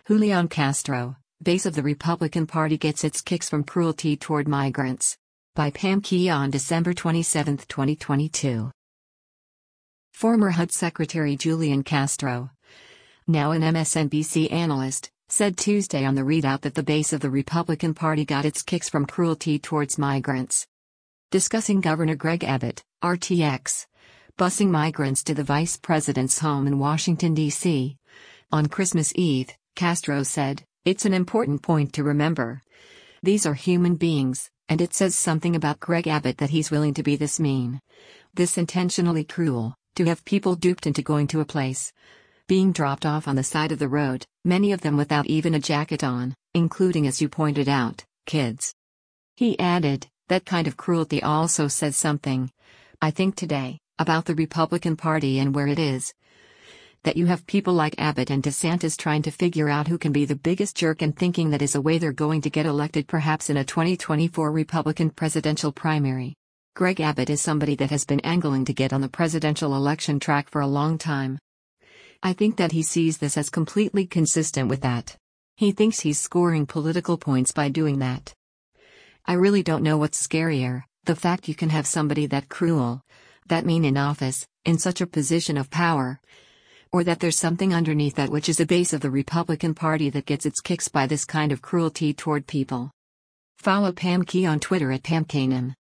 Julian Castro, base of the Republican Party, gets its kicks from cruelty toward migrants. By Pam Key on December 27, 2022. Former HUD Secretary Julian Castro, now an MSNBC analyst, said Tuesday on the readout that the base of the Republican Party got its kicks from cruelty towards migrants. Discussing Governor Greg Abbott, RTX, busing migrants to the vice president's home in Washington, D.C. on Christmas Eve, Castro said, "It's an important point to remember. These are human beings, and it says something about Greg Abbott that he's willing to be this mean, this intentionally cruel, to have people duped into going to a place, being dropped off on the side of the road, many of them without even a jacket on, including, as you pointed out, kids." He added, "That kind of cruelty also says something, I think today, about the Republican Party and where it is. That you have people like Abbott and DeSantis trying to figure out who can be the biggest jerk and thinking that is a way they're going to get elected, perhaps in a 2024 Republican presidential primary. Greg Abbott is somebody that has been angling to get on the presidential election track for a long time. I think that he sees this as completely consistent with that. He thinks he's scoring political points by doing that. I really don't know what's scarier, the fact you can have somebody that cruel, that mean in office, in such a position of power, or that there's something underneath that which is a base of the Republican Party that gets its kicks by this kind of cruelty toward people." Follow Pam Key on Twitter at PamKanem.